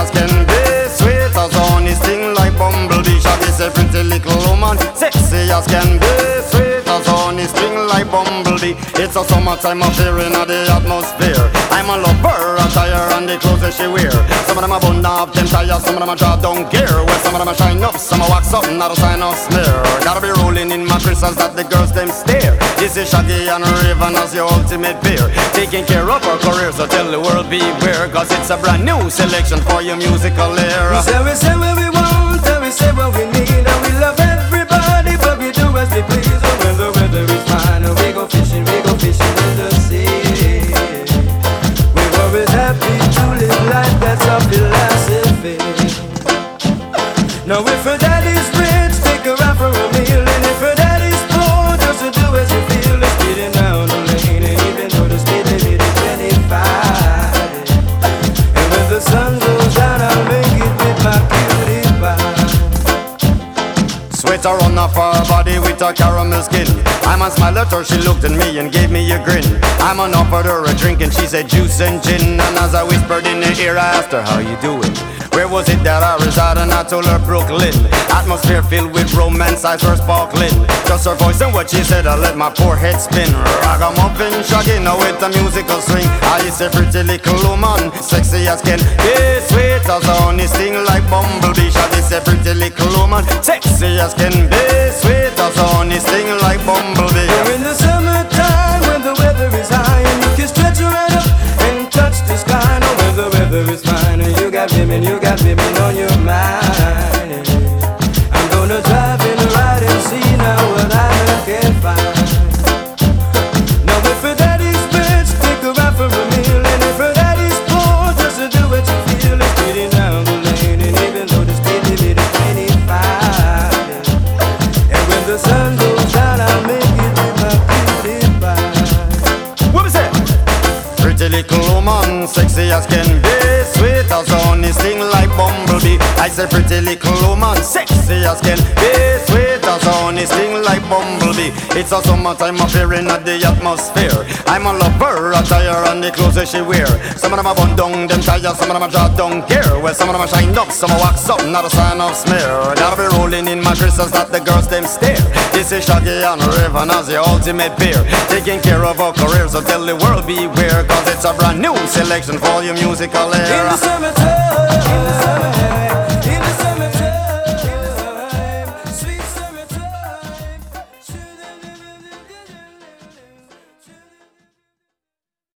as can be, sweet as honey, sting like bumblebee. Shaggy say pretty little woman, sexy as can be, sweet as honey, sting like bumblebee. It's a summertime affair in the atmosphere. I'm a lover, attire and the clothes that she wear. Some of them are bun up, them tires, some of them are draw down gear. Well, some of them are shine up, some are wax up, not a sign of smear. Gotta be rolling in my crystals that the girls them stare. This is Shaggy and Raven as your ultimate peer, taking care of our career, so tell the world beware, cause it's a brand new selection for your musical era. We say what we want, and we say what we need, and we love everybody, but we do as we please. And when the weather is fine, and we go fishing in the sea. We're always happy to live life, that's our philosophy. Now if her daddy's rich, take her out for a meal, and if her daddy's poor, just to do as you feel. Let's get it down the lane, and even though the speed limit is 25, and when the sun goes down, I'll make it with my cutie pie. Sweater on off her body with her caramel skin. I man smiled at her, she looked at me and gave me a grin. I man offered her a drink and she said juice and gin. And as I whispered in her ear, I asked her, how you doing? Where was it that I reside? And I told her Brooklyn. Atmosphere filled with romance, eyes were sparkling. Just her voice and what she said, I let my poor head spin. Ragamuffin, Shaggy, now with a musical swing. I is a pretty little woman, sexy as can be, sweet as honey, sting like bumblebee. Shaggy is a pretty little woman, sexy as can be, sweet as honey, sting like bumblebee. You're in the summertime when the weather is high, and you can stretch right up and touch the sky. Now when the weather is fine, and you got women on your mind. I'm gonna drive in the ride and see now what I can find. Now if her daddy's rich, take her out for a meal, and if her daddy's poor, just to do what you feel. Let's get it down the lane, and even though the speed limit is 25, and when the sun goes down, I'll make it with my cutie pie. What was that? Pretty little woman, sexy as can be, sweet as honey, sting like bumblebee. I say pretty little woman, sexy as can be, sweet as honey, sting like bumblebee. It's a summertime affair in the atmosphere. I'm a lover, attire and the clothes that she wear. Some of them are bun down, them tires, some of them are draw down gear. Well, some of them are shine up, some are wax up, not a sign of smear. Gotta be rolling in my crystals that the girls them stare. This is Shaggy and Raven as the ultimate peer, taking care of our career, so tell the world beware, cause it's a brand new selection for your musical era. In the summertime